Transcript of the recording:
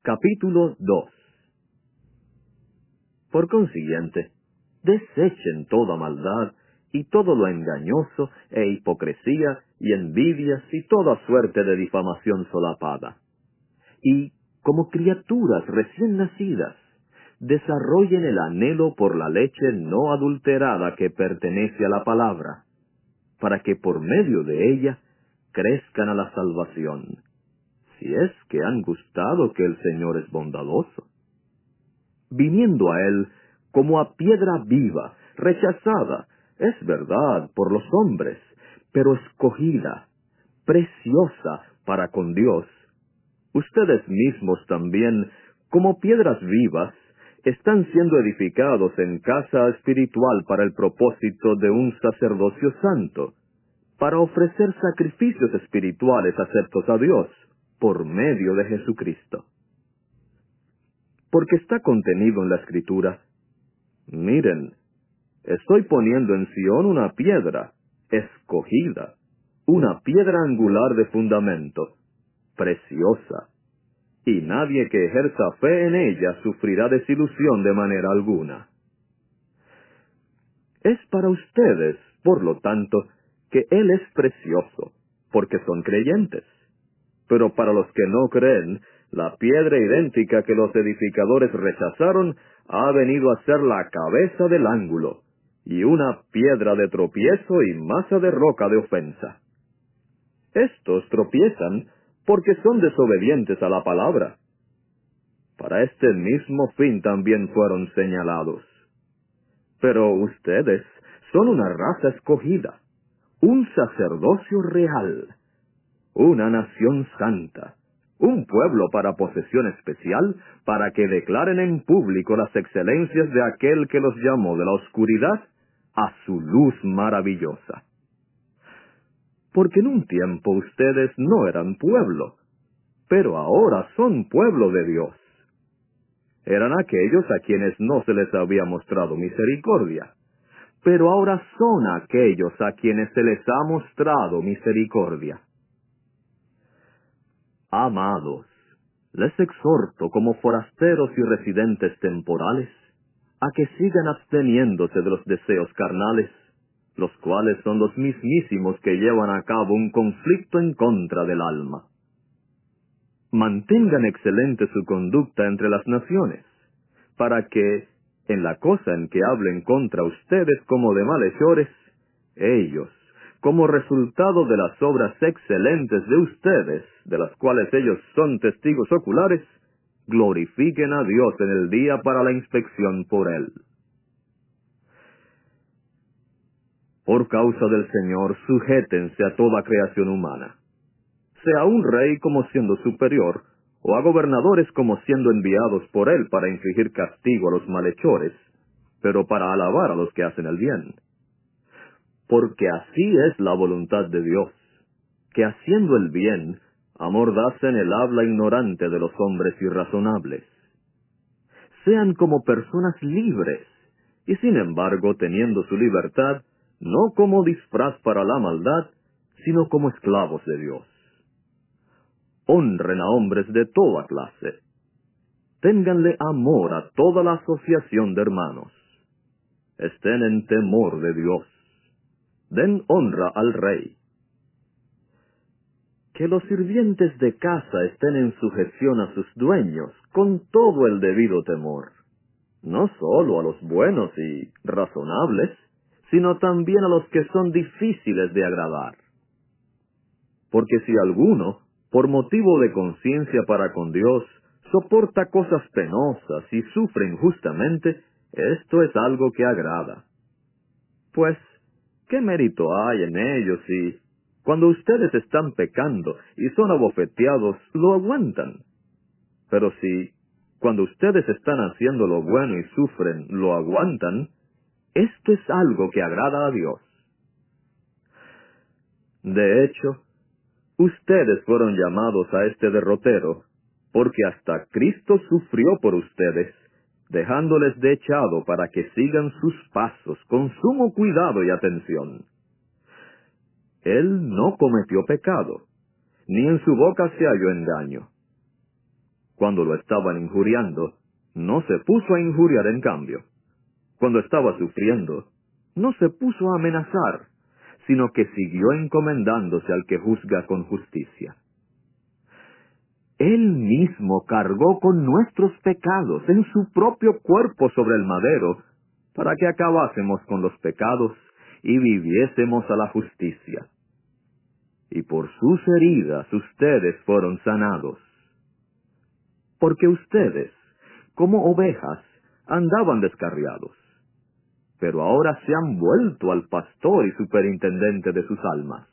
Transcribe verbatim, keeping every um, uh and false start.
Capítulo dos. Por consiguiente, desechen toda maldad, y todo lo engañoso, e hipocresía, y envidias, y toda suerte de difamación solapada. Y, como criaturas recién nacidas, desarrollen el anhelo por la leche no adulterada que pertenece a la palabra, para que por medio de ella crezcan a la salvación, si es que han gustado que el Señor es bondadoso. Viniendo a Él como a piedra viva, rechazada, es verdad, por los hombres, pero escogida, preciosa para con Dios. Ustedes mismos también, como piedras vivas, están siendo edificados en casa espiritual para el propósito de un sacerdocio santo, para ofrecer sacrificios espirituales aceptos a Dios, por medio de Jesucristo. Porque está contenido en la Escritura: miren, estoy poniendo en Sión una piedra, escogida, una piedra angular de fundamento, preciosa, y nadie que ejerza fe en ella sufrirá desilusión de manera alguna. Es para ustedes, por lo tanto, que Él es precioso, porque son creyentes. Pero para los que no creen, la piedra idéntica que los edificadores rechazaron ha venido a ser la cabeza del ángulo, y una piedra de tropiezo y masa de roca de ofensa. Estos tropiezan porque son desobedientes a la palabra. Para este mismo fin también fueron señalados. Pero ustedes son una raza escogida, un sacerdocio real, una nación santa, un pueblo para posesión especial, para que declaren en público las excelencias de aquel que los llamó de la oscuridad a su luz maravillosa. Porque en un tiempo ustedes no eran pueblo, pero ahora son pueblo de Dios. Eran aquellos a quienes no se les había mostrado misericordia, pero ahora son aquellos a quienes se les ha mostrado misericordia. Amados, les exhorto como forasteros y residentes temporales, a que sigan absteniéndose de los deseos carnales, los cuales son los mismísimos que llevan a cabo un conflicto en contra del alma. Mantengan excelente su conducta entre las naciones, para que, en la cosa en que hablen contra ustedes como de malhechores, ellos, como resultado de las obras excelentes de ustedes, de las cuales ellos son testigos oculares, glorifiquen a Dios en el día para la inspección por Él. Por causa del Señor, sujétense a toda creación humana, sea un rey como siendo superior, o a gobernadores como siendo enviados por Él para infligir castigo a los malhechores, pero para alabar a los que hacen el bien. Porque así es la voluntad de Dios, que haciendo el bien, amordacen el habla ignorante de los hombres irrazonables. Sean como personas libres, y sin embargo, teniendo su libertad, no como disfraz para la maldad, sino como esclavos de Dios. Honren a hombres de toda clase. Ténganle amor a toda la asociación de hermanos. Estén en temor de Dios. Den honra al rey. Que los sirvientes de casa estén en sujeción a sus dueños, con todo el debido temor, no sólo a los buenos y razonables, sino también a los que son difíciles de agradar. Porque si alguno, por motivo de conciencia para con Dios, soporta cosas penosas y sufre injustamente, esto es algo que agrada. Pues, ¿qué mérito hay en ello si, cuando ustedes están pecando y son abofeteados, lo aguantan? Pero si, cuando ustedes están haciendo lo bueno y sufren, lo aguantan, esto es algo que agrada a Dios. De hecho, ustedes fueron llamados a este derrotero, porque hasta Cristo sufrió por ustedes, dejándoles dechado para que sigan sus pasos con sumo cuidado y atención. Él no cometió pecado, ni en su boca se halló engaño. Cuando lo estaban injuriando, no se puso a injuriar en cambio. Cuando estaba sufriendo, no se puso a amenazar, sino que siguió encomendándose al que juzga con justicia. Él mismo cargó con nuestros pecados en su propio cuerpo sobre el madero, para que acabásemos con los pecados y viviésemos a la justicia. Y por sus heridas ustedes fueron sanados. Porque ustedes, como ovejas, andaban descarriados, pero ahora se han vuelto al pastor y superintendente de sus almas.